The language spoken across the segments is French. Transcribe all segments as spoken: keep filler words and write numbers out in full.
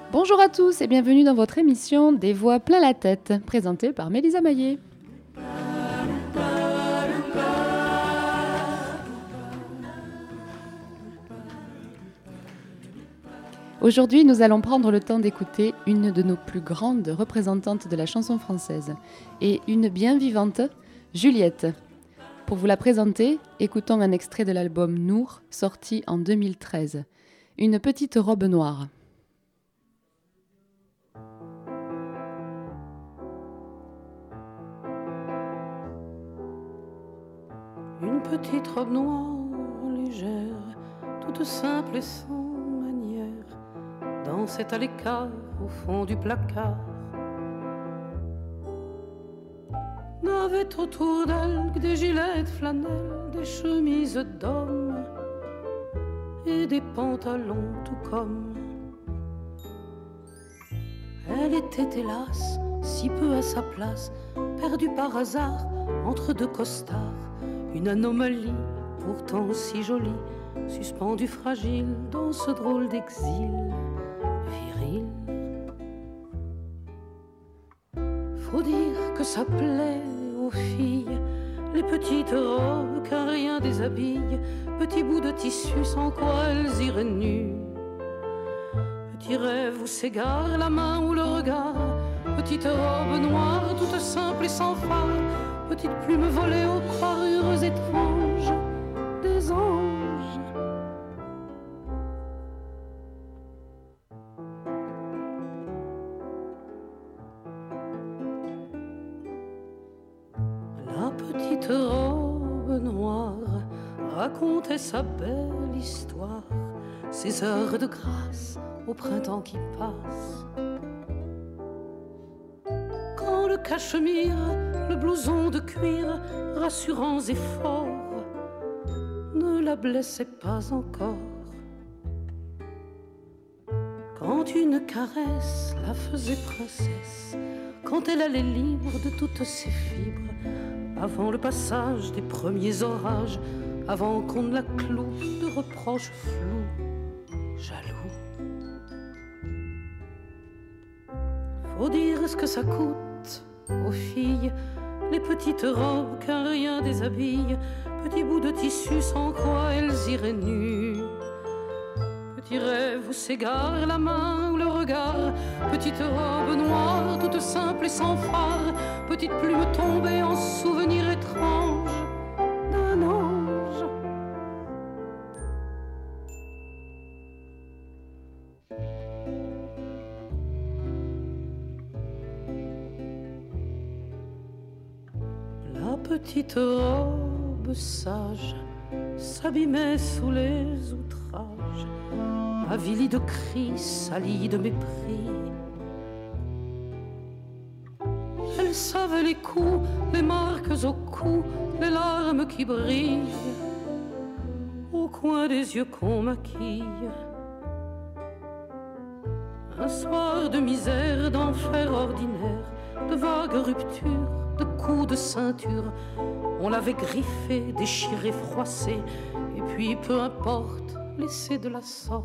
Bonjour à tous et bienvenue dans votre émission Des voix plein la tête, présentée par Mélisa Maillet. Aujourd'hui, nous allons prendre le temps d'écouter une de nos plus grandes représentantes de la chanson française et une bien vivante, Juliette. Pour vous la présenter, écoutons un extrait de l'album Nour, sorti en deux mille treize. Une petite robe noire. Une petite robe noire, légère, toute simple et sans manière, dansait à l'écart au fond du placard. N'avait autour d'elle que des gilets de flanelle, des chemises d'homme et des pantalons tout comme. Elle était hélas si peu à sa place, perdue par hasard entre deux costards. Une anomalie, pourtant si jolie, suspendue fragile dans ce drôle d'exil viril. Faut dire que ça plaît aux filles, les petites robes qu'un rien déshabille, petits bouts de tissu sans quoi elles iraient nues. Petit rêve où s'égare la main ou le regard, petite robe noire toute simple et sans phare, petite plume volée aux parures étranges des anges. La petite robe noire racontait sa belle histoire, ses heures de grâce au printemps qui passe. Quand le cachemire, le blouson de cuir, rassurants et forts, ne la blessait pas encore. Quand une caresse la faisait princesse, quand elle allait libre de toutes ses fibres, avant le passage des premiers orages, avant qu'on ne la cloue de reproches flous, jaloux. Faut dire ce que ça coûte aux filles, les petites robes qu'un rien déshabille, petits bouts de tissu sans quoi elles iraient nues. Petit rêve où s'égare la main ou le regard, petite robe noire toute simple et sans phare, petite plume tombée en souvenir étrange d'un ange. La petite robe sage s'abîmait sous les outrages, avilie de cris, salie de mépris. Elle savait les coups, les marques au cou, les larmes qui brillent au coin des yeux qu'on maquille. Un soir de misère, d'enfer ordinaire, de vagues ruptures, de coups de ceinture, on l'avait griffé, déchiré, froissé, et puis peu importe, laissé de la sorte.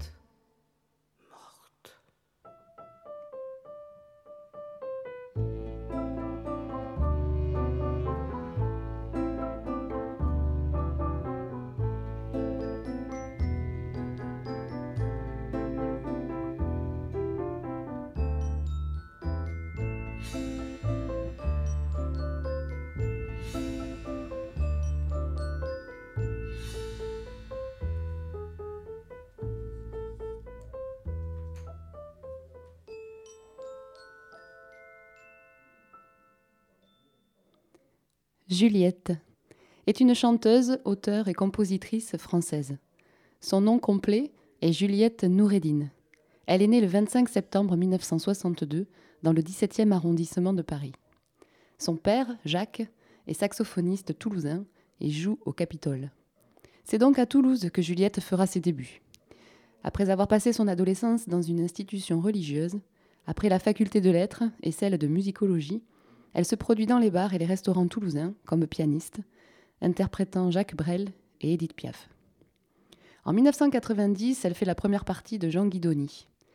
Juliette est une chanteuse, auteure et compositrice française. Son nom complet est Juliette Noureddine. Elle est née le vingt-cinq septembre mille neuf cent soixante-deux dans le dix-septième arrondissement de Paris. Son père, Jacques, est saxophoniste toulousain et joue au Capitole. C'est donc à Toulouse que Juliette fera ses débuts. Après avoir passé son adolescence dans une institution religieuse, après la faculté de lettres et celle de musicologie, elle se produit dans les bars et les restaurants toulousains comme pianiste, interprétant Jacques Brel et Édith Piaf. En mille neuf cent quatre-vingt-dix, elle fait la première partie de Jean Guidoni.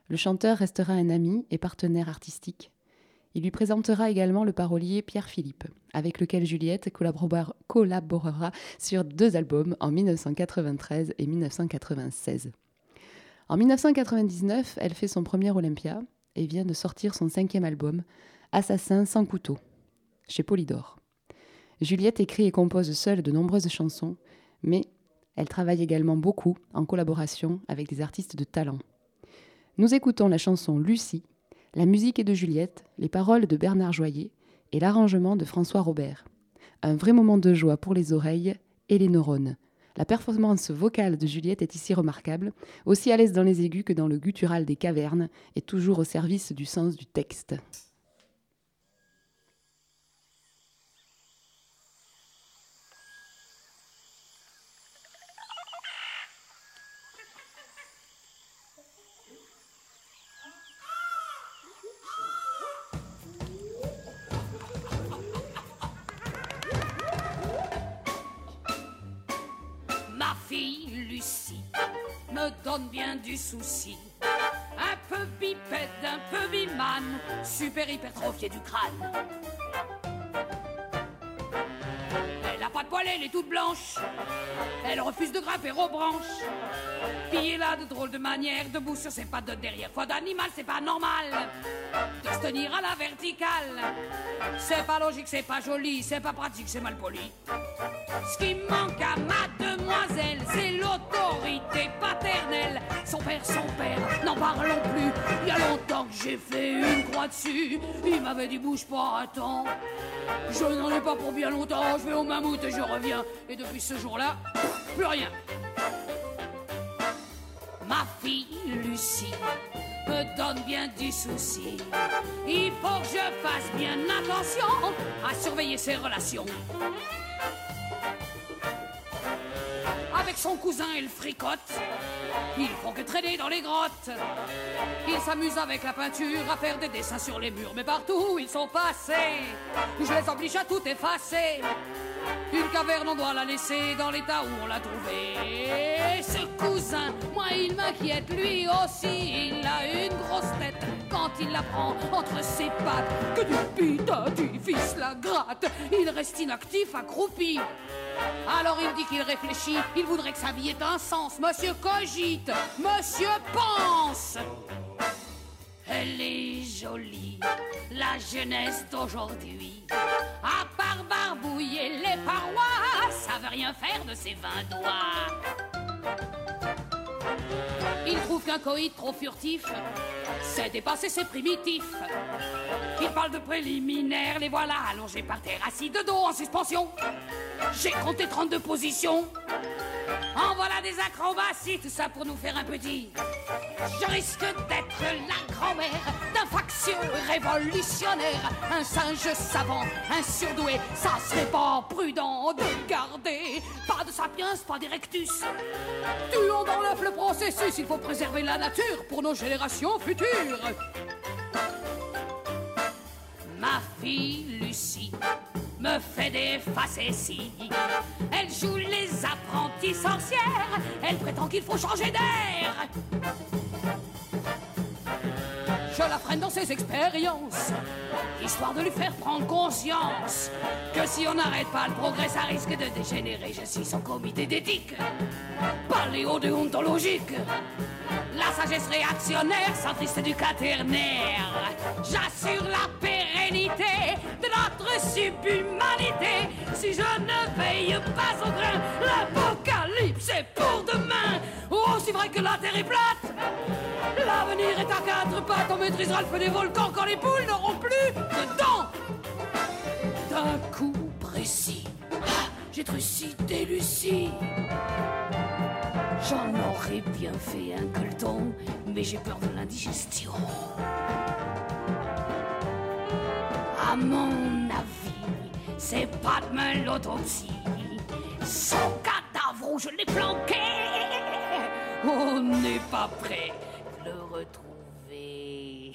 Le chanteur restera un ami et partenaire artistique. Il lui présentera également le parolier Pierre Philippe, avec lequel Juliette collaborera, collaborera sur deux albums en dix-neuf cent quatre-vingt-treize et dix-neuf cent quatre-vingt-seize. En dix-neuf cent quatre-vingt-dix-neuf, elle fait son premier Olympia et vient de sortir son cinquième album, Assassin sans couteau, chez Polydor. Juliette écrit et compose seule de nombreuses chansons, mais elle travaille également beaucoup en collaboration avec des artistes de talent. Nous écoutons la chanson Lucie, la musique est de Juliette, les paroles de Bernard Joyer et l'arrangement de François Robert. Un vrai moment de joie pour les oreilles et les neurones. La performance vocale de Juliette est ici remarquable, aussi à l'aise dans les aigus que dans le guttural des cavernes et toujours au service du sens du texte. Ma fille Lucie me donne bien du souci. Un peu bipède, un peu bimane, super hypertrophiée du crâne. Elle a pas de poil, elle est toute blanche. Elle refuse de grimper aux branches. Puis elle a de drôles de manières, debout sur ses pattes de derrière. Foi d'animal, c'est pas normal de se tenir à la verticale. C'est pas logique, c'est pas joli, c'est pas pratique, c'est mal poli. Ce qui manque à ma demoiselle, c'est l'autorité paternelle. Son père, son père, n'en parlons plus. Il y a longtemps que j'ai fait une croix dessus. Il m'avait dit bouge pas, attends. Je n'en ai pas pour bien longtemps. Je vais au mammouth et je reviens. Et depuis ce jour-là, plus rien. Ma fille Lucie me donne bien du souci. Il faut que je fasse bien attention à surveiller ses relations. Avec son cousin, elle fricote. Ils font que traîner dans les grottes. Ils s'amusent avec la peinture à faire des dessins sur les murs. Mais partout où ils sont passés, je les oblige à tout effacer. Une caverne, on doit la laisser dans l'état où on l'a trouvée. Ce cousin, moi il m'inquiète, lui aussi. Il a une grosse tête quand il la prend entre ses pattes. Que du pitatif la gratte. Il reste inactif, accroupi. Alors il dit qu'il réfléchit, il voudrait que sa vie ait un sens. Monsieur cogite, monsieur pense. Elle est jolie, la jeunesse d'aujourd'hui. À part barbouiller les parois, ça veut rien faire de ses vingt doigts. Il trouve qu'un coït trop furtif, c'est dépassé, c'est primitif. Il parle de préliminaires, les voilà allongés par terre, assis de dos en suspension. J'ai compté trente-deux positions. En voilà des acrobaties, tout ça pour nous faire un petit. Je risque d'être la grand-mère d'un factieux révolutionnaire. Un singe savant, un surdoué, ça serait pas prudent de garder. Pas de sapiens, pas d'erectus. Tuons dans l'œuf le processus, il faut préserver la nature pour nos générations futures. Ma fille Lucie me fait des facéties. Elle joue les apprentis sorcières. Elle prétend qu'il faut changer d'air. Je la freine dans ses expériences, histoire de lui faire prendre conscience que si on n'arrête pas le progrès, ça risque de dégénérer. Je suis son comité d'éthique, paléodéontologique. La sagesse réactionnaire, centriste du quaternaire. J'assure la pérennité de notre subhumanité. Si je ne veille pas au grain, l'apocalypse est pour demain. Aussi vrai que la terre est plate, l'avenir est à quatre pattes. On maîtrisera le feu des volcans quand les poules n'auront plus de dents. D'un coup précis, ah, j'ai trucidé Lucie. J'en aurais bien fait un gueuleton, mais j'ai peur de l'indigestion. À mon avis, c'est pas demain l'autopsie. Son cadavre où je l'ai planqué, on n'est pas prêt de le retrouver.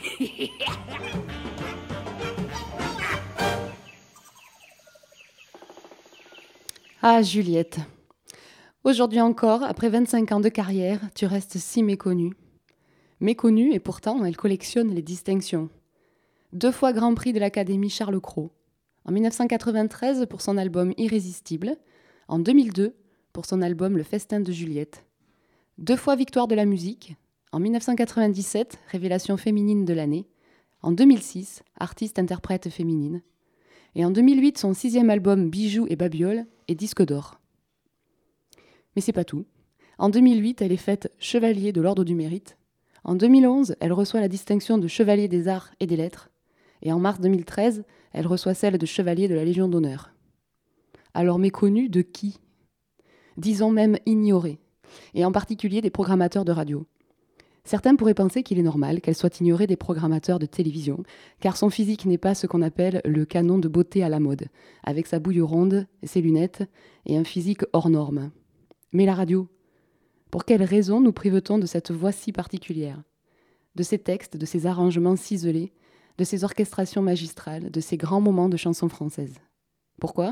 Ah, Juliette. Aujourd'hui encore, après vingt-cinq ans de carrière, tu restes si méconnue. Méconnue, et pourtant, elle collectionne les distinctions. Deux fois Grand Prix de l'Académie Charles Cros. En dix-neuf cent quatre-vingt-treize pour son album Irrésistible. En deux mille deux pour son album Le Festin de Juliette. Deux fois victoire de la musique. En dix-neuf cent quatre-vingt-dix-sept, révélation féminine de l'année. En deux mille six, artiste-interprète féminine. Et en deux mille huit, son sixième album Bijoux et Babioles est disque d'or. Mais c'est pas tout. En deux mille huit, elle est faite chevalier de l'Ordre du Mérite. En deux mille onze, elle reçoit la distinction de chevalier des arts et des lettres. Et en mars deux mille treize, elle reçoit celle de chevalier de la Légion d'honneur. Alors méconnue de qui ? Disons même ignorée, et en particulier des programmateurs de radio. Certains pourraient penser qu'il est normal qu'elle soit ignorée des programmateurs de télévision, car son physique n'est pas ce qu'on appelle le canon de beauté à la mode, avec sa bouille ronde, ses lunettes et un physique hors norme. Mais la radio ? Pour quelle raison nous prive-t-on de cette voix si particulière ? De ces textes, de ces arrangements ciselés, de ces orchestrations magistrales, de ces grands moments de chansons françaises. Pourquoi ?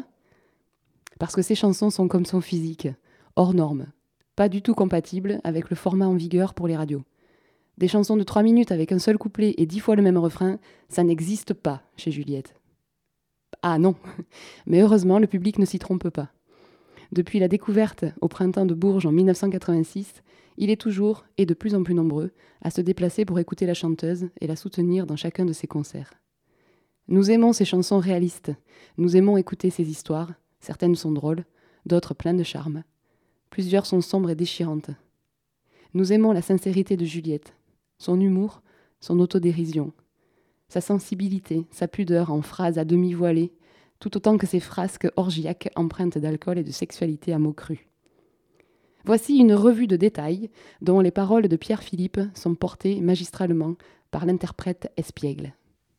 Parce que ces chansons sont comme son physique, hors norme, pas du tout compatibles avec le format en vigueur pour les radios. Des chansons de trois minutes avec un seul couplet et dix fois le même refrain, ça n'existe pas chez Juliette. Ah non, mais heureusement, le public ne s'y trompe pas. Depuis la découverte au printemps de Bourges en dix-neuf cent quatre-vingt-six, il est toujours, et de plus en plus nombreux, à se déplacer pour écouter la chanteuse et la soutenir dans chacun de ses concerts. Nous aimons ces chansons réalistes, nous aimons écouter ces histoires, certaines sont drôles, d'autres pleines de charme. Plusieurs sont sombres et déchirantes. Nous aimons la sincérité de Juliette, son humour, son autodérision, sa sensibilité, sa pudeur en phrases à demi voilées, tout autant que ses frasques orgiaques empreintes d'alcool et de sexualité à mots crus. Voici une revue de détails dont les paroles de Pierre Philippe sont portées magistralement par l'interprète espiègle.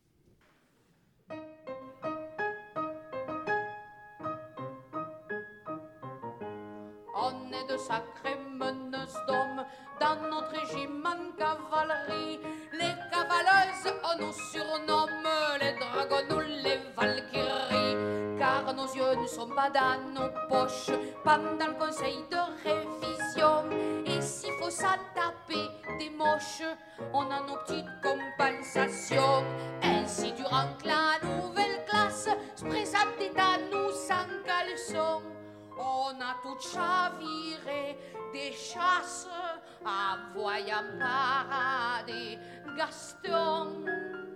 On est de sacrées meneuses d'hommes dans notre régiment cavalerie. Les cavaleuses, on nous surnomme les dragons ou les valkyries. Car nos yeux ne sont pas dans nos poches pendant le conseil de révision. Et s'il faut s'en taper des moches, on a nos petites compensations. Ainsi durant que la nouvelle classe se présentait à nous sans caleçon, on a tout chaviré des chasses en voyant parader Gaston.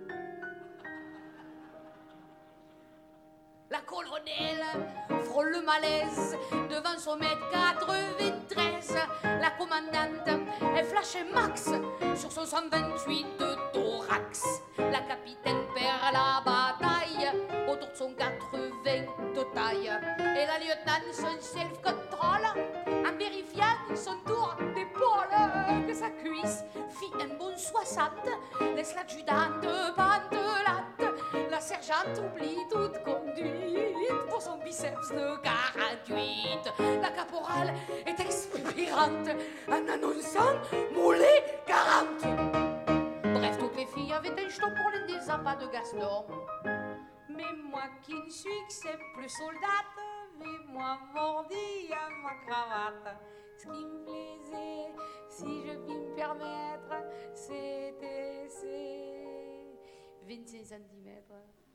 La colonelle frôle le malaise devant son mètre quatre-vingt-treize. La commandante, elle flashait max sur son cent vingt-huit de thorax. La capitaine perd la bataille autour de son quatre-vingts de taille. Et la lieutenant son self-control en vérifiant son tour d'épaule. Que sa cuisse fit un bon soixante, laisse l'adjudante pantelate. La sergente oublie toute conduite pour son biceps de quarante-huit. La caporale est expirante en annonçant moulé quarante. Bref, toutes les filles avaient un jeton pour l'un des appâts de Gaston. Mais moi qui ne suis que c'est plus soldate, vais-moi mordi à ma cravate. Ce qui me plaisait, si je puis me permettre, c'était ces vingt-cinq centimètres.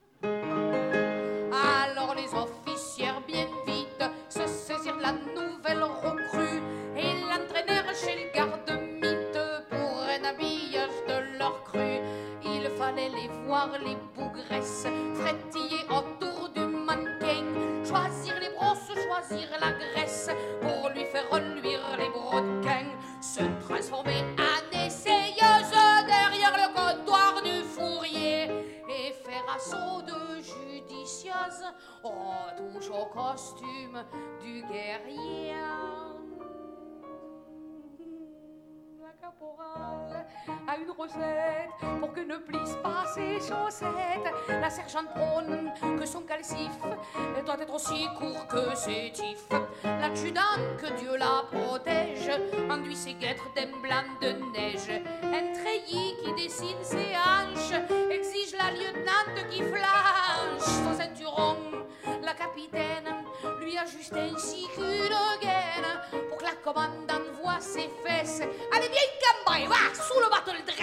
Alors les officières bien vite se saisirent de la nouvelle recrue et l'entraînèrent chez le garde-mythe pour un habillage de leur crue. Il fallait les voir, les bougresses, frétiller autour du mannequin, choisir les brosses, choisir la graisse pour lui faire reluire les brodequins, se transformer en essayeuse derrière le comptoir du fourrier et faire assaut de judicieuse. On touche au costume du guerrier. La caporale a une recette pour que ne plissent pas ses chaussettes. La sergente prône que son calcif doit être aussi court que ses tifs. L'adjudant, que Dieu la protège, enduit ses guêtres d'un blanc de neige. Un treillis qui dessine ses hanches exige la lieutenante qui flanche son ceinturon. La capitaine lui ajuste ainsi qu'une gaine pour que la commandante voie ses fesses. Allez bien cambrée, va, sous le battle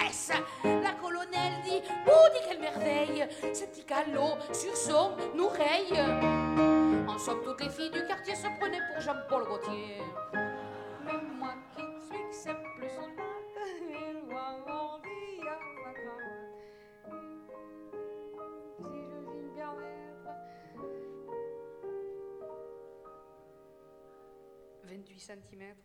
sur son oreille. En somme, toutes les filles du quartier se prenaient pour Jean-Paul Gaultier. Même moi qui suis simple soldate, il va m'envier à ma cravate. Si je puis me permettre. vingt-huit centimètres.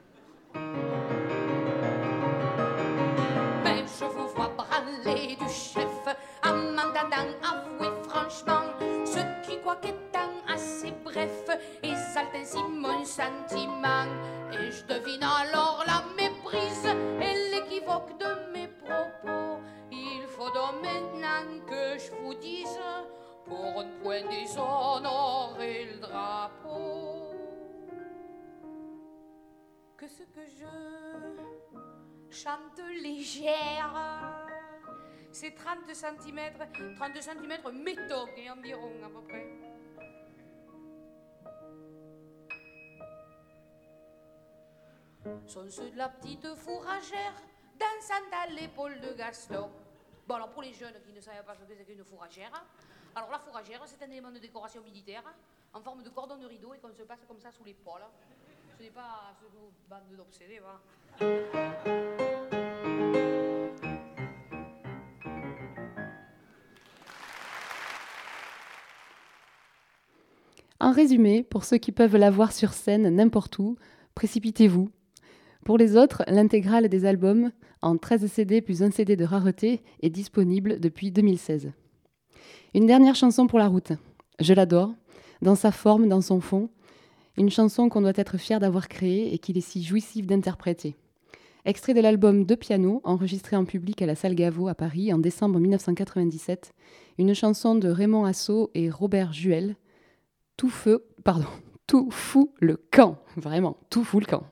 Mais je vous vois branler du chef en m'entendant avouer franchement ce qui, quoi qu'étant assez bref, exalte ainsi mon sentiment. Et je devine alors la méprise et l'équivoque de mes propos. Il faut donc maintenant que je vous dise, pour ne point déshonorer le drapeau, que ce que je chante légère, c'est trente centimètres, trente centimètres métaux et environ à peu près. Sont ceux de la petite fourragère dansant à l'épaule de Gaston. Bon, alors pour les jeunes qui ne savent pas ce que c'est qu'une fourragère, alors la fourragère, c'est un élément de décoration militaire en forme de cordon de rideau et qu'on se passe comme ça sous l'épaule. Ce n'est pas ce que vous bande d'obsédés, va. En résumé, pour ceux qui peuvent la voir sur scène n'importe où, précipitez-vous. Pour les autres, l'intégrale des albums, en treize C D plus un C D de rareté, est disponible depuis deux mille seize. Une dernière chanson pour la route. Je l'adore, dans sa forme, dans son fond. Une chanson qu'on doit être fier d'avoir créée et qu'il est si jouissif d'interpréter. Extrait de l'album Deux pianos, enregistré en public à la Salle Gaveau à Paris en décembre mille neuf cent quatre-vingt-dix-sept. Une chanson de Raymond Assau et Robert Juel. Tout feu, pardon, tout fout le camp. Vraiment, tout fout le camp.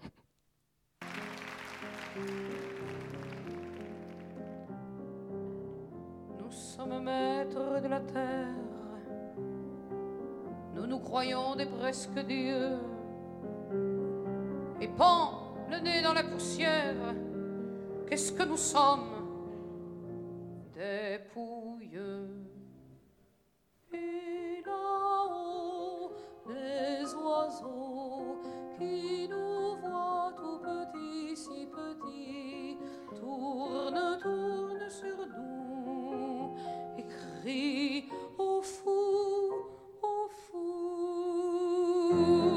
Nous sommes maîtres de la terre. Nous nous croyons des presque dieux. Et pend le nez dans la poussière. Qu'est-ce que nous sommes? Des pouilleux. Et là-haut, des oiseaux qui nous voient tout petits, si petits, tournent, tournent sur nous et crient au fou, au fou.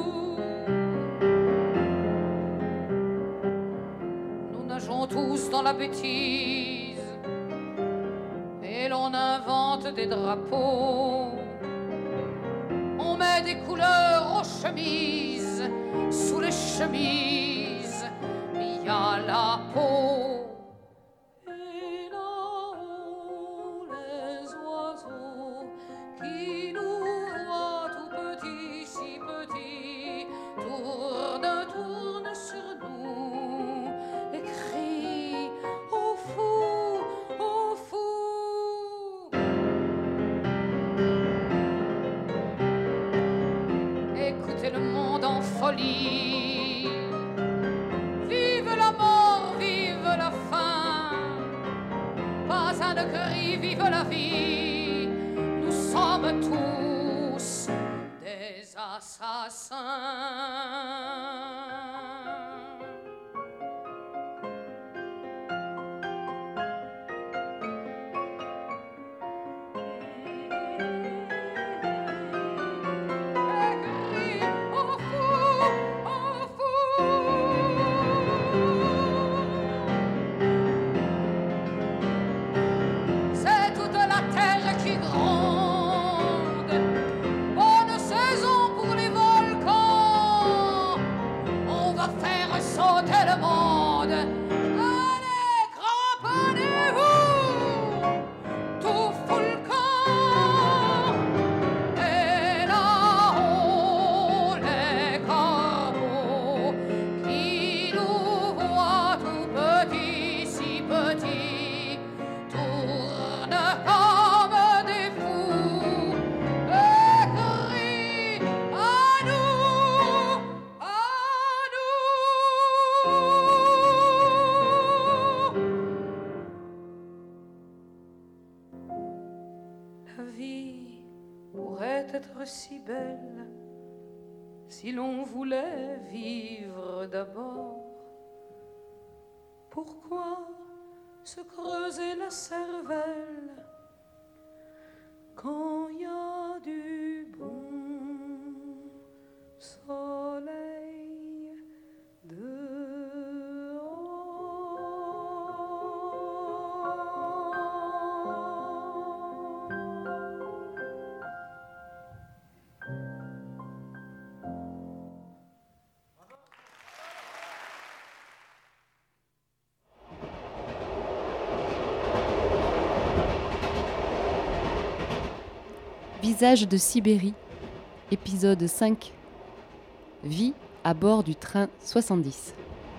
Nous nageons tous dans la bêtise et l'on invente des drapeaux. On met des couleurs aux chemises, sous les chemises, il y a la peau. Et là-haut, les oiseaux qui nous voient tout petits, si petits, tournent, tournent sur nous et crient au fou, au fou. Écoutez le monde en folie. Vive la mort, vive la faim. Pas un cri, vive la vie. Nous sommes tous des assassins. Bonne saison pour les volcans. pouvait être si belle si l'on voulait vivre d'abord. Pourquoi se creuser la cervelle quand il y a du bon soleil dehors? Visage de Sibérie, épisode cinq. Vie à bord du train soixante-dix.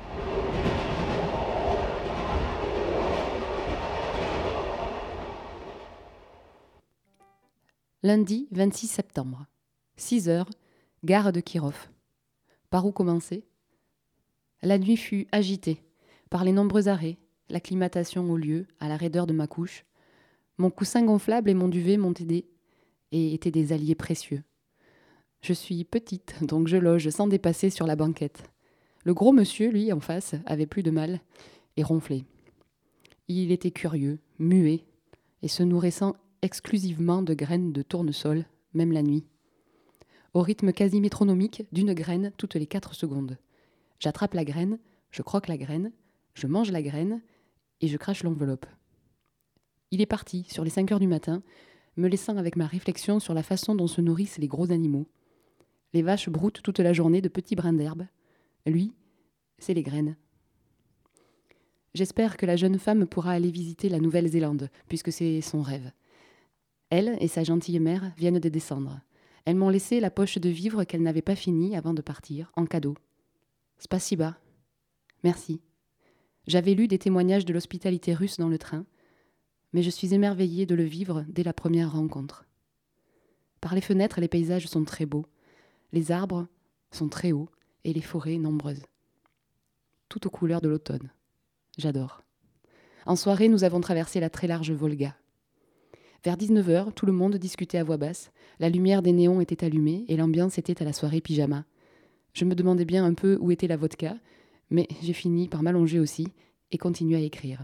Lundi vingt-six septembre, six heures, gare de Kirov. Par où commencer ? La nuit fut agitée par les nombreux arrêts, l'acclimatation au lieu, à la raideur de ma couche. Mon coussin gonflable et mon duvet m'ont aidé et étaient des alliés précieux. Je suis petite, donc je loge sans dépasser sur la banquette. Le gros monsieur, lui, en face, avait plus de mal et ronflait. Il était curieux, muet, et se nourrissant exclusivement de graines de tournesol, même la nuit. Au rythme quasi métronomique d'une graine toutes les quatre secondes. J'attrape la graine, je croque la graine, je mange la graine et je crache l'enveloppe. Il est parti sur les cinq heures du matin, me laissant avec ma réflexion sur la façon dont se nourrissent les gros animaux. Les vaches broutent toute la journée de petits brins d'herbe. Lui, c'est les graines. J'espère que la jeune femme pourra aller visiter la Nouvelle-Zélande, puisque c'est son rêve. Elle et sa gentille mère viennent de descendre. Elles m'ont laissé la poche de vivres qu'elles n'avaient pas finie avant de partir, en cadeau. Spasiba. Merci. J'avais lu des témoignages de l'hospitalité russe dans le train, mais je suis émerveillée de le vivre dès la première rencontre. Par les fenêtres, les paysages sont très beaux. Les arbres sont très hauts et les forêts nombreuses. Tout aux couleurs de l'automne. J'adore. En soirée, nous avons traversé la très large Volga. Vers dix-neuf heures, tout le monde discutait à voix basse. La lumière des néons était allumée et l'ambiance était à la soirée pyjama. Je me demandais bien un peu où était la vodka, mais j'ai fini par m'allonger aussi et continuer à écrire.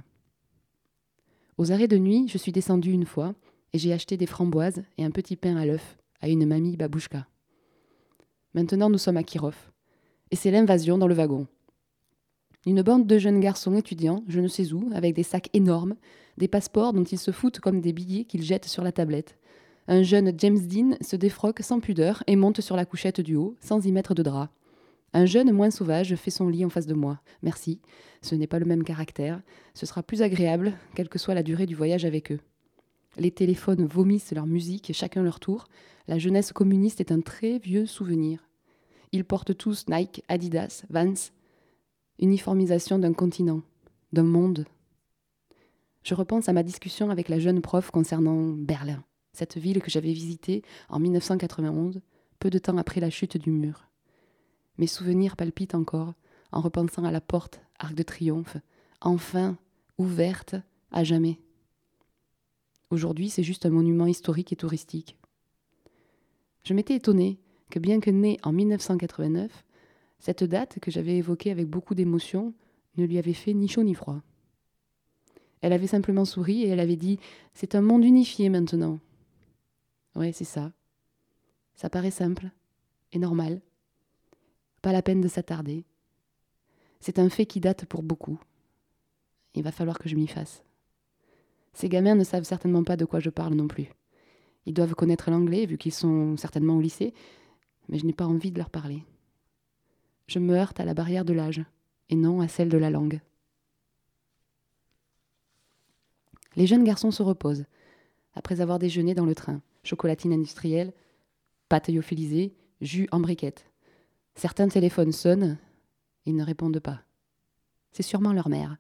Aux arrêts de nuit, je suis descendue une fois et j'ai acheté des framboises et un petit pain à l'œuf à une mamie babouchka. Maintenant, nous sommes à Kirov et c'est l'invasion dans le wagon. Une bande de jeunes garçons étudiants, je ne sais où, avec des sacs énormes, des passeports dont ils se foutent comme des billets qu'ils jettent sur la tablette. Un jeune James Dean se défroque sans pudeur et monte sur la couchette du haut, sans y mettre de drap. Un jeune moins sauvage fait son lit en face de moi. Merci, ce n'est pas le même caractère. Ce sera plus agréable, quelle que soit la durée du voyage avec eux. Les téléphones vomissent leur musique, chacun leur tour. La jeunesse communiste est un très vieux souvenir. Ils portent tous Nike, Adidas, Vans. Uniformisation d'un continent, d'un monde. Je repense à ma discussion avec la jeune prof concernant Berlin, cette ville que j'avais visitée en dix-neuf cent quatre-vingt-onze, peu de temps après la chute du mur. Mes souvenirs palpitent encore en repensant à la porte Arc de Triomphe, enfin ouverte à jamais. Aujourd'hui, c'est juste un monument historique et touristique. Je m'étais étonnée que bien que née en dix-neuf cent quatre-vingt-neuf, cette date que j'avais évoquée avec beaucoup d'émotion ne lui avait fait ni chaud ni froid. Elle avait simplement souri et elle avait dit « C'est un monde unifié maintenant ». Ouais, c'est ça. Ça paraît simple et normal. Pas la peine de s'attarder. C'est un fait qui date pour beaucoup. Il va falloir que je m'y fasse. Ces gamins ne savent certainement pas de quoi je parle non plus. Ils doivent connaître l'anglais vu qu'ils sont certainement au lycée, mais je n'ai pas envie de leur parler. Je me heurte à la barrière de l'âge et non à celle de la langue. Les jeunes garçons se reposent, après avoir déjeuné dans le train. Chocolatine industrielle, pâte lyophilisée, jus en briquette. Certains téléphones sonnent, ils ne répondent pas. C'est sûrement leur mère.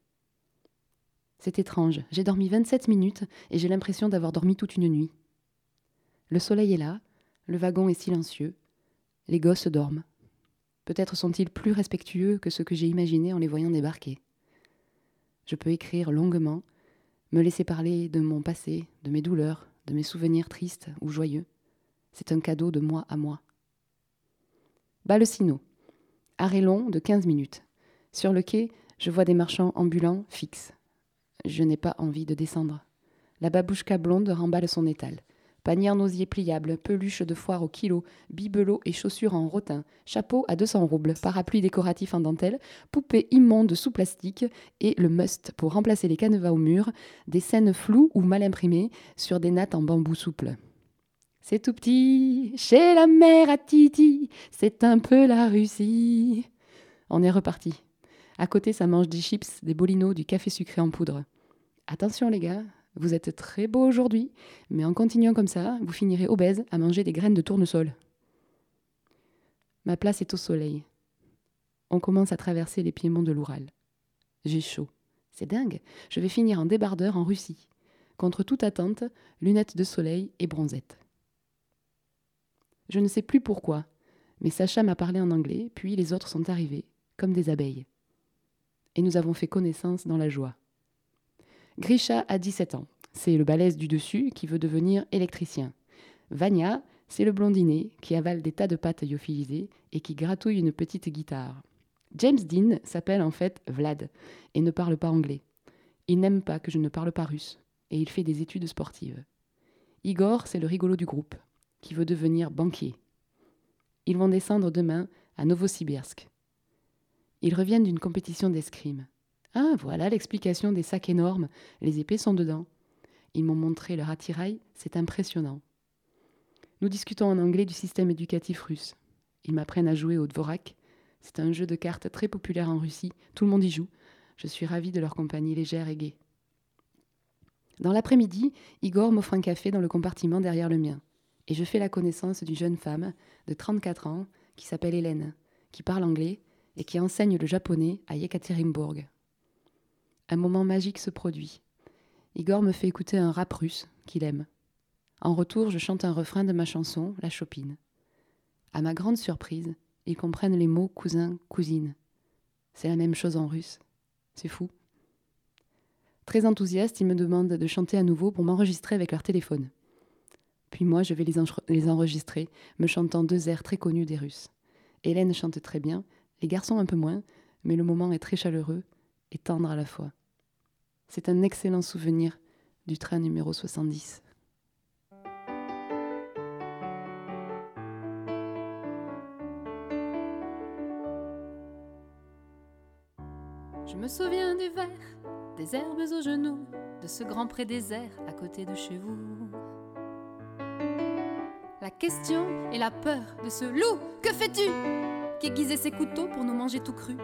C'est étrange, j'ai dormi vingt-sept minutes et j'ai l'impression d'avoir dormi toute une nuit. Le soleil est là, le wagon est silencieux, les gosses dorment. Peut-être sont-ils plus respectueux que ce que j'ai imaginé en les voyant débarquer. Je peux écrire longuement, me laisser parler de mon passé, de mes douleurs, de mes souvenirs tristes ou joyeux. C'est un cadeau de moi à moi. Bas-le-Sino. Arrêt long de quinze minutes. Sur le quai, je vois des marchands ambulants fixes. Je n'ai pas envie de descendre. La babouchka blonde remballe son étal. Panier en osier pliable, peluche de foire au kilo, bibelots et chaussures en rotin, chapeau à deux cents roubles, parapluie décoratif en dentelle, poupée immonde sous plastique et le must pour remplacer les canevas au mur, des scènes floues ou mal imprimées sur des nattes en bambou souple. C'est tout petit, chez la mère à Titi, c'est un peu la Russie. On est reparti. À côté, ça mange des chips, des bolinos, du café sucré en poudre. Attention les gars, vous êtes très beaux aujourd'hui, mais en continuant comme ça, vous finirez obèse à manger des graines de tournesol. Ma place est au soleil. On commence à traverser les piémonts de l'Oural. J'ai chaud. C'est dingue, je vais finir en débardeur en Russie. Contre toute attente, lunettes de soleil et bronzette. Je ne sais plus pourquoi, mais Sacha m'a parlé en anglais, puis les autres sont arrivés, comme des abeilles. Et nous avons fait connaissance dans la joie. Grisha a dix-sept ans. C'est le balèze du dessus qui veut devenir électricien. Vania, c'est le blondinet qui avale des tas de pâtes lyophilisées et qui gratouille une petite guitare. James Dean s'appelle en fait Vlad et ne parle pas anglais. Il n'aime pas que je ne parle pas russe et il fait des études sportives. Igor, c'est le rigolo du groupe qui veut devenir banquier. Ils vont descendre demain à Novosibirsk. Ils reviennent d'une compétition d'escrime. Ah, voilà l'explication des sacs énormes, les épées sont dedans. Ils m'ont montré leur attirail, c'est impressionnant. Nous discutons en anglais du système éducatif russe. Ils m'apprennent à jouer au Dvorak. C'est un jeu de cartes très populaire en Russie, tout le monde y joue. Je suis ravie de leur compagnie légère et gaie. Dans l'après-midi, Igor m'offre un café dans le compartiment derrière le mien. Et je fais la connaissance d'une jeune femme de trente-quatre ans qui s'appelle Hélène, qui parle anglais et qui enseigne le japonais à Yekaterinbourg. Un moment magique se produit. Igor me fait écouter un rap russe qu'il aime. En retour, je chante un refrain de ma chanson, La Chopine. À ma grande surprise, ils comprennent les mots cousin, cousine. C'est la même chose en russe. C'est fou. Très enthousiaste, ils me demandent de chanter à nouveau pour m'enregistrer avec leur téléphone. Puis moi, je vais les, en- les enregistrer, me chantant deux airs très connus des Russes. Hélène chante très bien, les garçons un peu moins, mais le moment est très chaleureux et tendre à la fois. C'est un excellent souvenir du train numéro soixante-dix. Je me souviens du verre, des herbes aux genoux, de ce grand pré désert à côté de chez vous. La question et la peur de ce loup, que fais-tu? Qui aiguisait ses couteaux pour nous manger tout cru.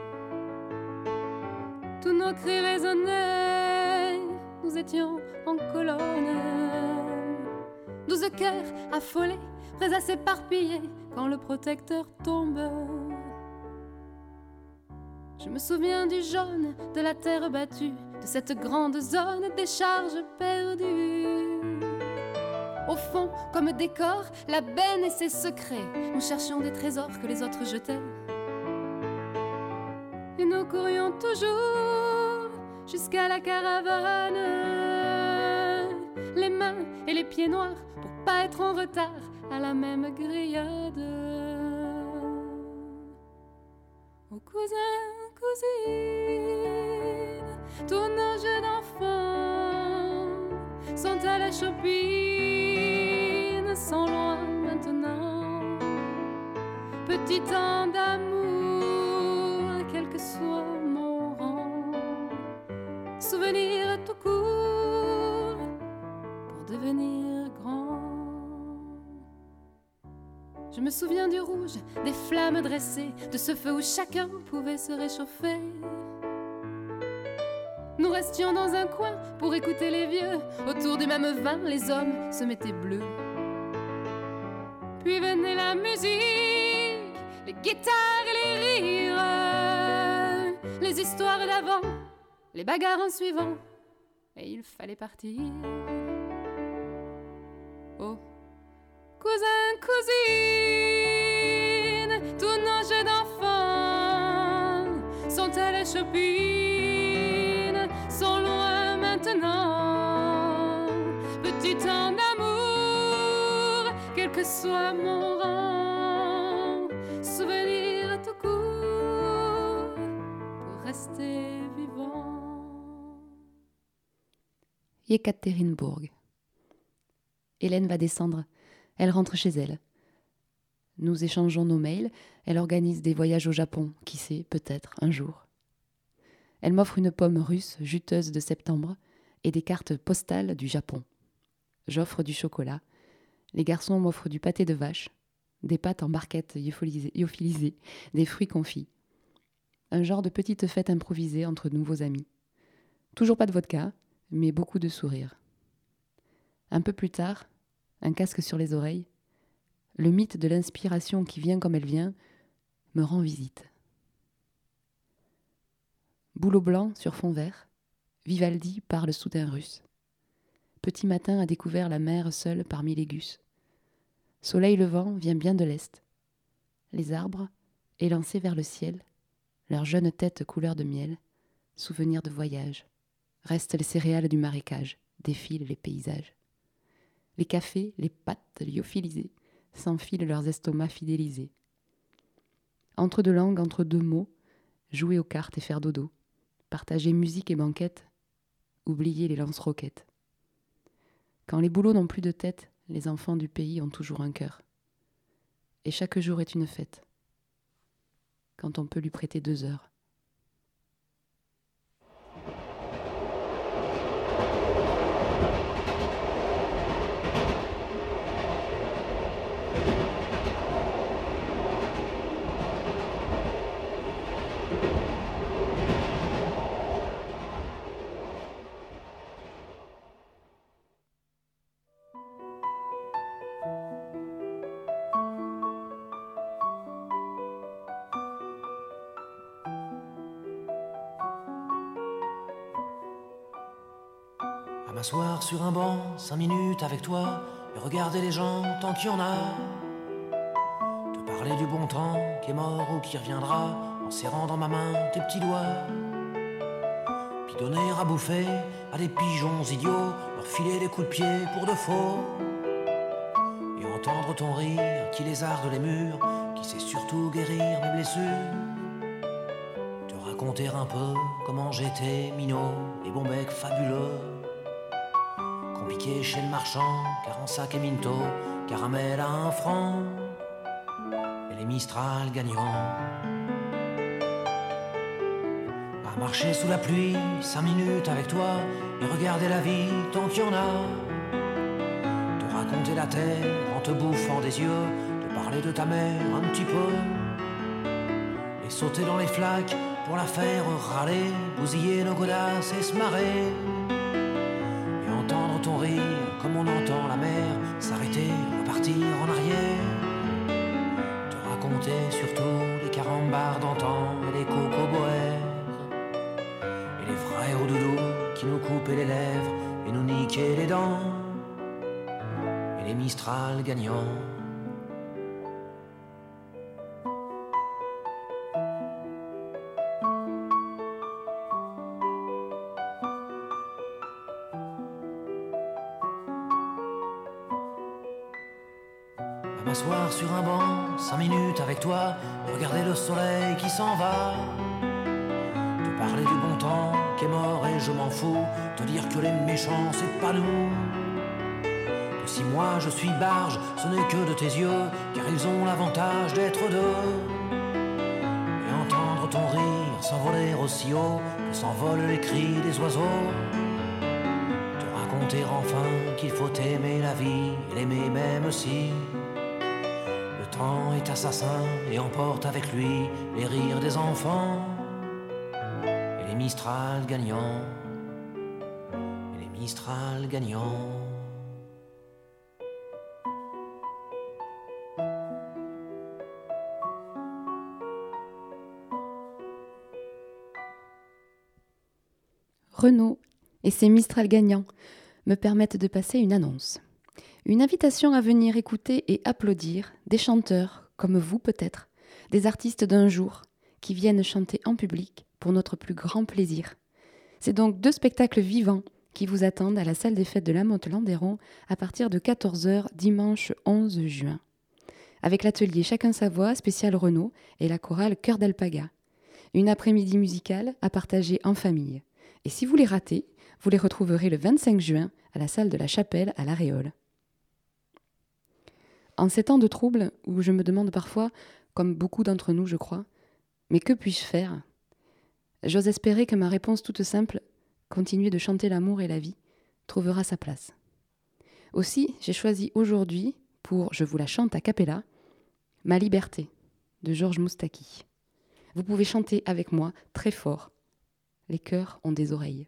Tous nos cris résonnaient, nous étions en colonne. Douze cœurs affolés, prêts à s'éparpiller quand le protecteur tombe. Je me souviens du jaune, de la terre battue, de cette grande zone des charges perdues. Au fond, comme décor, la benne et ses secrets. Nous cherchions des trésors que les autres jetaient. Et nous courions toujours jusqu'à la caravane, les mains et les pieds noirs pour pas être en retard à la même grillade. Oh cousin, cousine, tous nos jeux d'enfants sont à la chopine, sont loin maintenant. Petit temps d'amour, quel que soit mon rang, souvenir tout court pour devenir grand. Je me souviens du rouge, des flammes dressées, de ce feu où chacun pouvait se réchauffer. Nous restions dans un coin pour écouter les vieux. Autour du même vin, les hommes se mettaient bleus. Puis venait la musique, les guitares et les rires, les histoires d'avant, les bagarres en suivant. Et il fallait partir. Oh, cousin, cousine, tous nos jeux d'enfants sont à la chopine, sont loin maintenant. Petit temps d'amour, quel que sois mon rang, souvenir tout court pour rester vivant. Yekaterinbourg. Hélène va descendre. Elle rentre chez elle. Nous échangeons nos mails. Elle organise des voyages au Japon. Qui sait, peut-être, un jour. Elle m'offre une pomme russe juteuse de septembre et des cartes postales du Japon. J'offre du chocolat. Les garçons m'offrent du pâté de vache, des pâtes en barquettes lyophilisées, des fruits confits. Un genre de petite fête improvisée entre nouveaux amis. Toujours pas de vodka, mais beaucoup de sourires. Un peu plus tard, un casque sur les oreilles, le mythe de l'inspiration qui vient comme elle vient me rend visite. Bouleau blanc sur fond vert, Vivaldi parle soudain russe. Petit matin a découvert la mer seule parmi les gus. Soleil levant vient bien de l'est. Les arbres, élancés vers le ciel, leurs jeunes têtes couleur de miel, souvenirs de voyage. Restent les céréales du marécage, défilent les paysages. Les cafés, les pâtes lyophilisées, s'enfilent leurs estomacs fidélisés. Entre deux langues, entre deux mots, jouer aux cartes et faire dodo, partager musique et banquette, oublier les lance-roquettes. Quand les boulots n'ont plus de tête, les enfants du pays ont toujours un cœur. Et chaque jour est une fête, quand on peut lui prêter deux heures. M'asseoir sur un banc, cinq minutes avec toi, et regarder les gens tant qu'il y en a. Te parler du bon temps qui est mort ou qui reviendra, en serrant dans ma main tes petits doigts. Puis donner à bouffer à des pigeons idiots, leur filer des coups de pied pour de faux. Et entendre ton rire qui lézarde les murs, qui sait surtout guérir mes blessures. Te raconter un peu comment j'étais minot et bon bec fabuleux. Piqué chez le marchand, car en sac et minto, caramel à un franc, et les Mistral gagnants. À marcher sous la pluie, cinq minutes avec toi, et regarder la vie tant qu'il y en a. Te raconter la terre en te bouffant des yeux, te parler de ta mère un petit peu, et sauter dans les flaques pour la faire râler, bousiller nos godasses et se marrer. Entendre ton rire comme on entend la mer s'arrêter, repartir en arrière. Te raconter surtout les carambars d'antan et les cocoboères. Et les frères au doudou qui nous coupaient les lèvres et nous niquaient les dents. Et les Mistral gagnants. M'asseoir sur un banc, cinq minutes avec toi, regarder le soleil qui s'en va. Te parler du bon temps qui est mort et je m'en fous, te dire que les méchants c'est pas nous. Que si moi je suis barge, ce n'est que de tes yeux, car ils ont l'avantage d'être deux. Et entendre ton rire s'envoler aussi haut que s'envolent les cris des oiseaux. Te raconter enfin qu'il faut aimer la vie et l'aimer même si le temps est assassin et emporte avec lui les rires des enfants et les Mistral gagnants, et les Mistral gagnants. Renaud et ses Mistral gagnants me permettent de passer une annonce. Une invitation à venir écouter et applaudir des chanteurs, comme vous peut-être, des artistes d'un jour, qui viennent chanter en public pour notre plus grand plaisir. C'est donc deux spectacles vivants qui vous attendent à la salle des fêtes de la Motte-Landerron à partir de quatorze heures dimanche onze juin. Avec l'atelier Chacun sa voix, spécial Renaud, et la chorale Chœur d'Alpaga. Une après-midi musicale à partager en famille. Et si vous les ratez, vous les retrouverez le vingt-cinq juin à la salle de la Chapelle à La Réole. En ces temps de troubles, où je me demande parfois, comme beaucoup d'entre nous je crois, mais que puis-je faire ? J'ose espérer que ma réponse toute simple, continuer de chanter l'amour et la vie, trouvera sa place. Aussi, j'ai choisi aujourd'hui, pour Je vous la chante a cappella, Ma liberté, de Georges Moustaki. Vous pouvez chanter avec moi, très fort. Les cœurs ont des oreilles.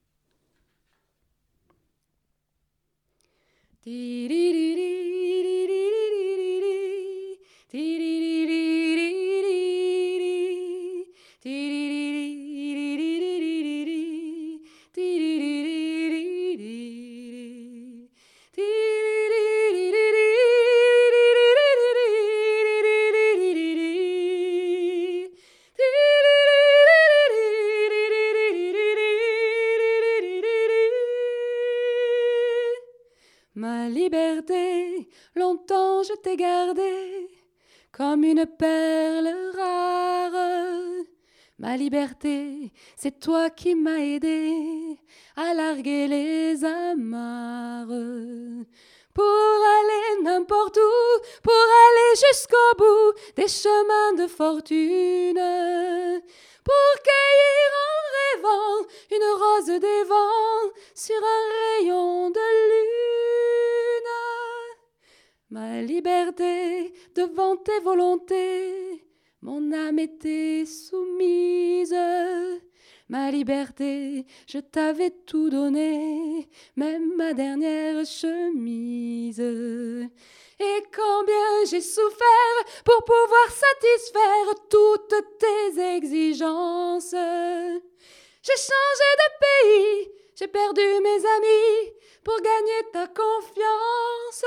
Ma liberté, longtemps je t'ai gardée comme une perle rare. Ma liberté, c'est toi qui m'as aidé à larguer les amarres. Pour aller n'importe où, pour aller jusqu'au bout des chemins de fortune, pour cueillir en rêvant une rose des vents sur un rayon de lune. Ma liberté, devant tes volontés, mon âme était soumise. Ma liberté, je t'avais tout donné, même ma dernière chemise. Et combien j'ai souffert pour pouvoir satisfaire toutes tes exigences. J'ai changé de pays, j'ai perdu mes amis pour gagner ta confiance.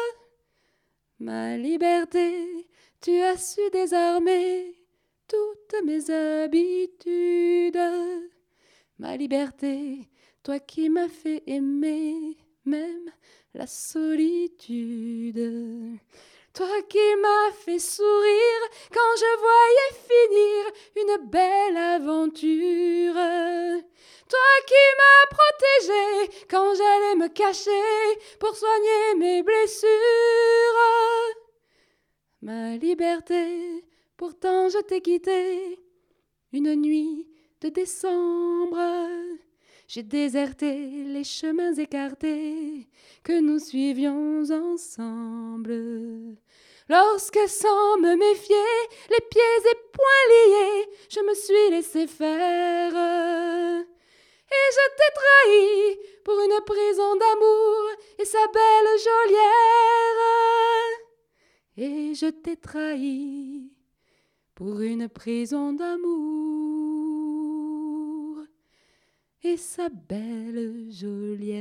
Ma liberté, tu as su désarmer toutes mes habitudes. Ma liberté, toi qui m'as fait aimer même la solitude. Toi qui m'as fait sourire quand je voyais finir une belle aventure. Toi qui m'as protégée quand j'allais me cacher pour soigner mes blessures. Ma liberté, pourtant je t'ai quitté une nuit de décembre. J'ai déserté les chemins écartés que nous suivions ensemble. Lorsque sans me méfier, les pieds et poings liés, je me suis laissé faire. Et je t'ai trahi pour une prison d'amour et sa belle geôlière. Et je t'ai trahi pour une prison d'amour et sa belle geôlière.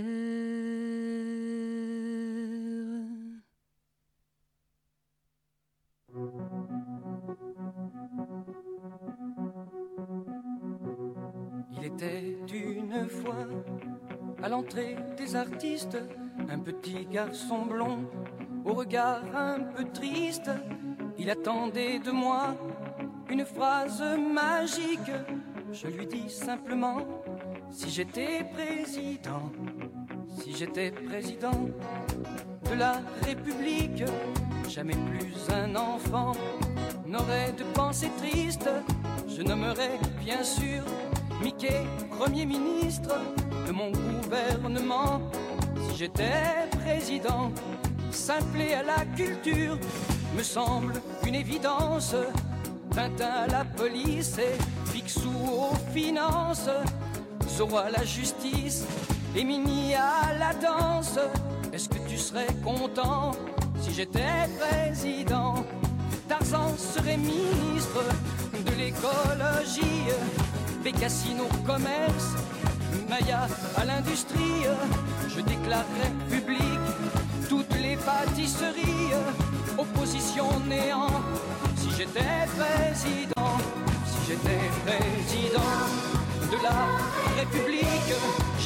Il était une fois à l'entrée des artistes un petit garçon blond au regard un peu triste. Il attendait de moi une phrase magique. Je lui dis simplement: si j'étais président, si j'étais président de la République, jamais plus un enfant n'aurait de pensée triste. Je nommerais bien sûr Mickey Premier ministre de mon gouvernement. Si j'étais président, s'appeler à la culture me semble une évidence. Tintin à la police et Picsou aux finances, Zorro à la justice et Minnie à la danse. Est-ce que tu serais content si j'étais président? Tarzan serait ministre de l'écologie, Bécassine au commerce, Maya à l'industrie. Je déclarerais public toutes les pâtisseries, opposition néant. Si j'étais président, si j'étais président de la République,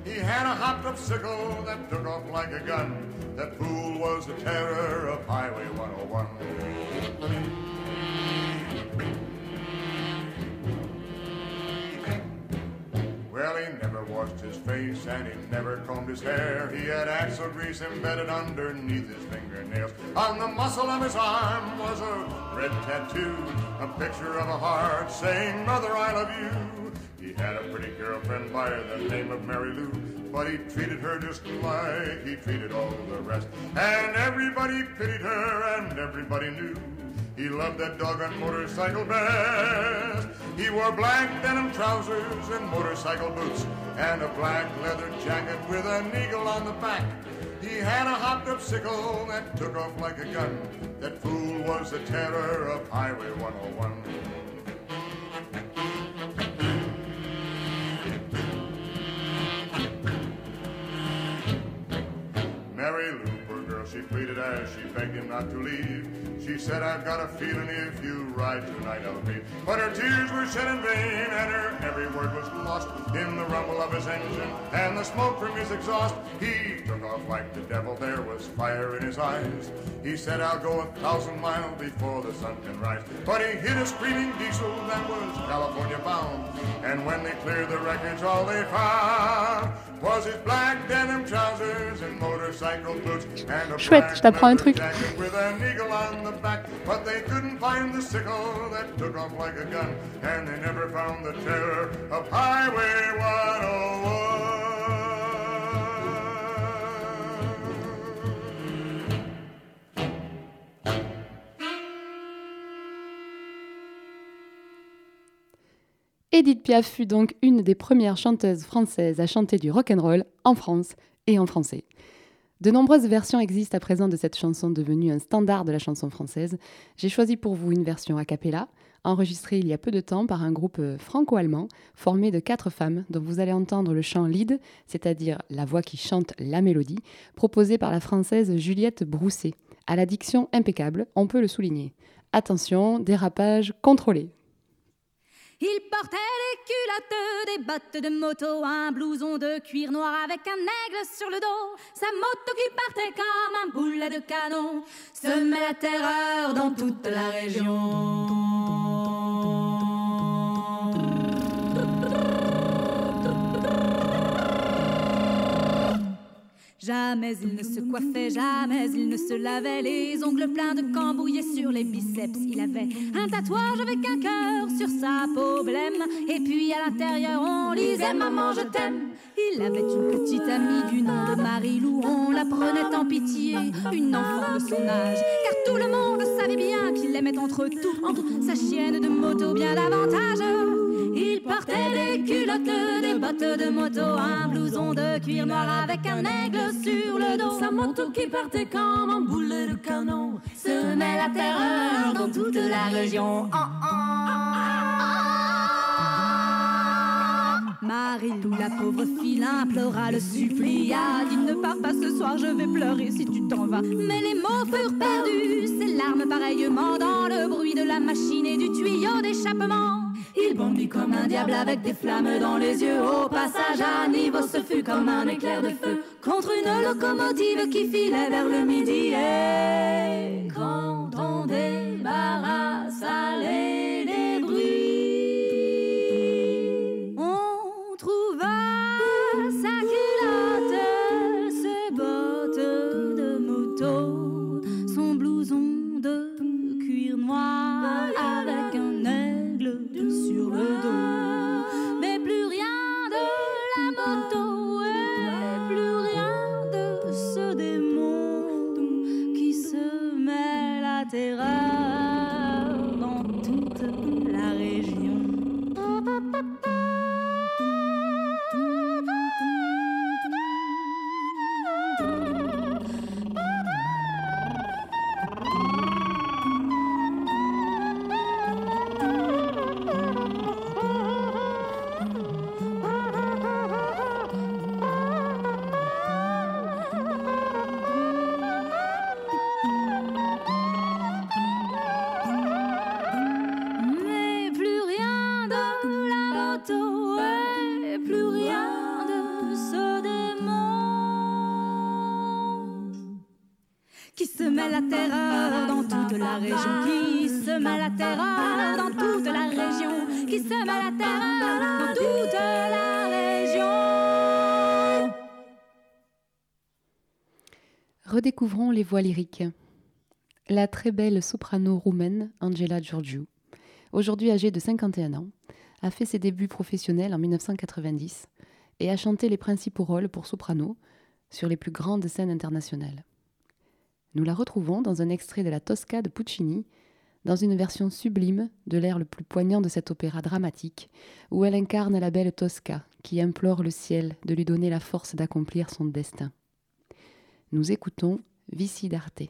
He had a hopped up sickle that took off like a gun. That fool was the terror of Highway one oh one. Well, he never washed his face and he never combed his hair. He had axle grease embedded underneath his fingernails. On the muscle of his arm was a red tattoo, a picture of a heart saying, Mother, I love you. He had a pretty girlfriend by the name of Mary Lou, but he treated her just like he treated all the rest. And everybody pitied her and everybody knew he loved that doggone motorcycle best. He wore black denim trousers and motorcycle boots and a black leather jacket with an eagle on the back. He had a hopped up sickle that took off like a gun. That fool was the terror of Highway one oh one. Mary Lou, poor girl, she pleaded as she begged him not to leave. She said, I've got a feeling if you ride tonight I'll leave. But her tears were shed in vain and her every word was lost in the rumble of his engine and the smoke from his exhaust. He took off like the devil, there was fire in his eyes. He said, I'll go a thousand miles before the sun can rise. But he hit a screaming diesel that was California bound. And when they cleared the wreckage, all they found was his black denim trousers and motorcycle boots and a Chouette, je t'apprends un truc. jacket with an eagle on the back. But they couldn't find the sickle that took off like a gun, and they never found the terror of Highway one oh one. Édith Piaf fut donc une des premières chanteuses françaises à chanter du rock'n'roll en France et en français. De nombreuses versions existent à présent de cette chanson devenue un standard de la chanson française. J'ai choisi pour vous une version a cappella, enregistrée il y a peu de temps par un groupe franco-allemand formé de quatre femmes dont vous allez entendre le chant lead, c'est-à-dire la voix qui chante la mélodie, proposée par la française Juliette Brousset. À la diction impeccable, on peut le souligner. Attention, dérapage contrôlé. Il portait des culottes, des bottes de moto, un blouson de cuir noir avec un aigle sur le dos. Sa moto qui partait comme un boulet de canon semait la terreur dans toute la région. Jamais il ne se coiffait, jamais il ne se lavait, les ongles pleins de cambouillés sur les biceps. Il avait un tatouage avec un cœur sur sa peau blême, et puis à l'intérieur on lisait « Maman, je t'aime ». Il avait une petite amie du nom de Marie-Lou, on la prenait en pitié, une enfant de son âge, car tout le monde savait bien qu'il l'aimait entre tout, entre sa chienne de moto bien davantage. Il portait des culottes, des bottes de moto, un blouson de cuir noir avec un aigle sur le dos. Sa moto qui partait comme un boulet de canon semait la terreur dans toute la région. Oh, oh. Marie-Lou, la pauvre fille, implora, le supplia. Dis ne pars pas ce soir, je vais pleurer si tu t'en vas. Mais les mots furent perdus, ses larmes pareillement dans le bruit de la machine et du tuyau d'échappement. Il bondit comme un diable avec des flammes dans les yeux. Au passage à niveau, ce fut comme un éclair de feu contre une locomotive qui filait vers le midi. Et quand on débarrasse les débris, on trouva sa culotte, ses bottes de moto, son blouson de cuir noir avec un aigle sur le dos. Mais plus rien de la moto et plus rien de ce démon qui semait la terreur dans toute la région. qui semait la terreur dans toute la région, qui semait la terreur dans toute la région, qui semait la terreur dans toute la région. Redécouvrons les voix lyriques. La très belle soprano roumaine Angela Giurgiu, aujourd'hui âgée de cinquante et un ans, a fait ses débuts professionnels en dix-neuf cent quatre-vingt-dix et a chanté les principaux rôles pour soprano sur les plus grandes scènes internationales. Nous la retrouvons dans un extrait de la Tosca de Puccini, dans une version sublime de l'air le plus poignant de cet opéra dramatique, où elle incarne la belle Tosca qui implore le ciel de lui donner la force d'accomplir son destin. Nous écoutons Vici d'Arte.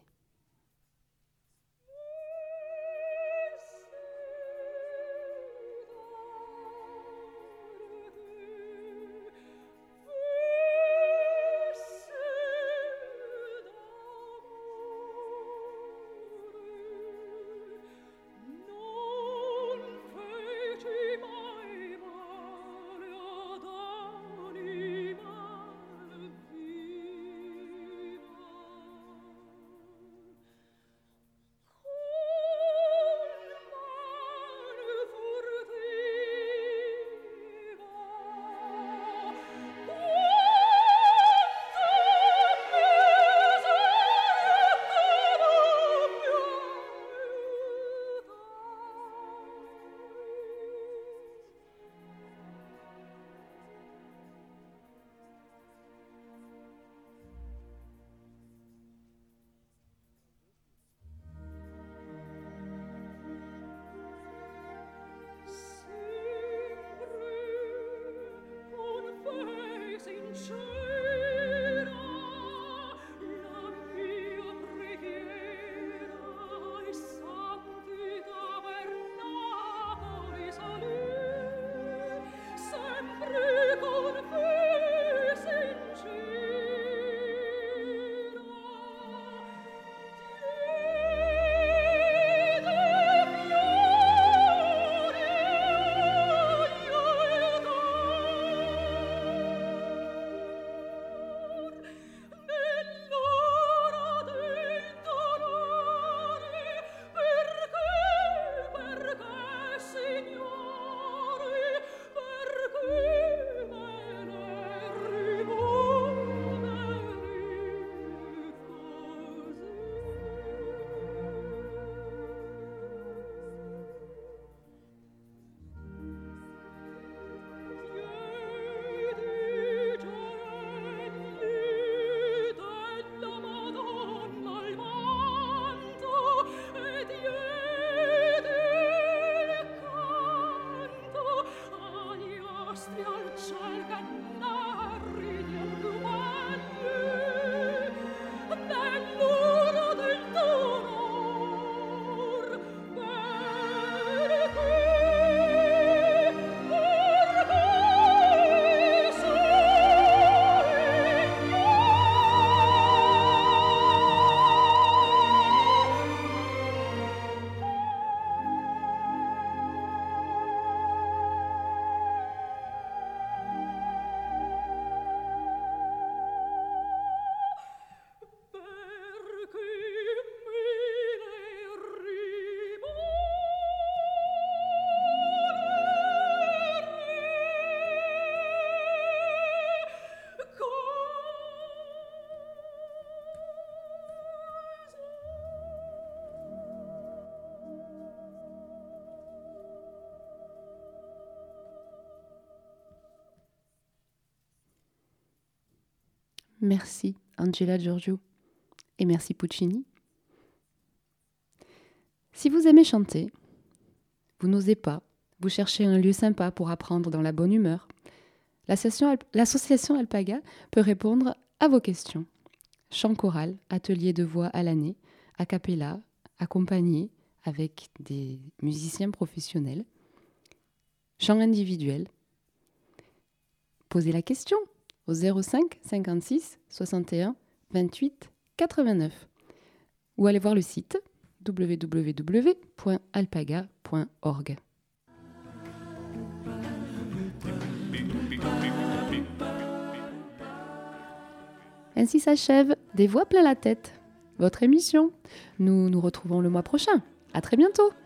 Merci Angela Giurgiu et merci Puccini. Si vous aimez chanter, vous n'osez pas, vous cherchez un lieu sympa pour apprendre dans la bonne humeur, l'association Alpaga peut répondre à vos questions. Chant choral, atelier de voix à l'année, a cappella, accompagné avec des musiciens professionnels, chant individuel. Posez la question au zéro cinq cinquante-six soixante et un vingt-huit quatre-vingt-neuf ou allez voir le site w w w point alpaga point org. Ainsi s'achève Des voix plein la tête, votre émission. Nous nous retrouvons le mois prochain. À très bientôt.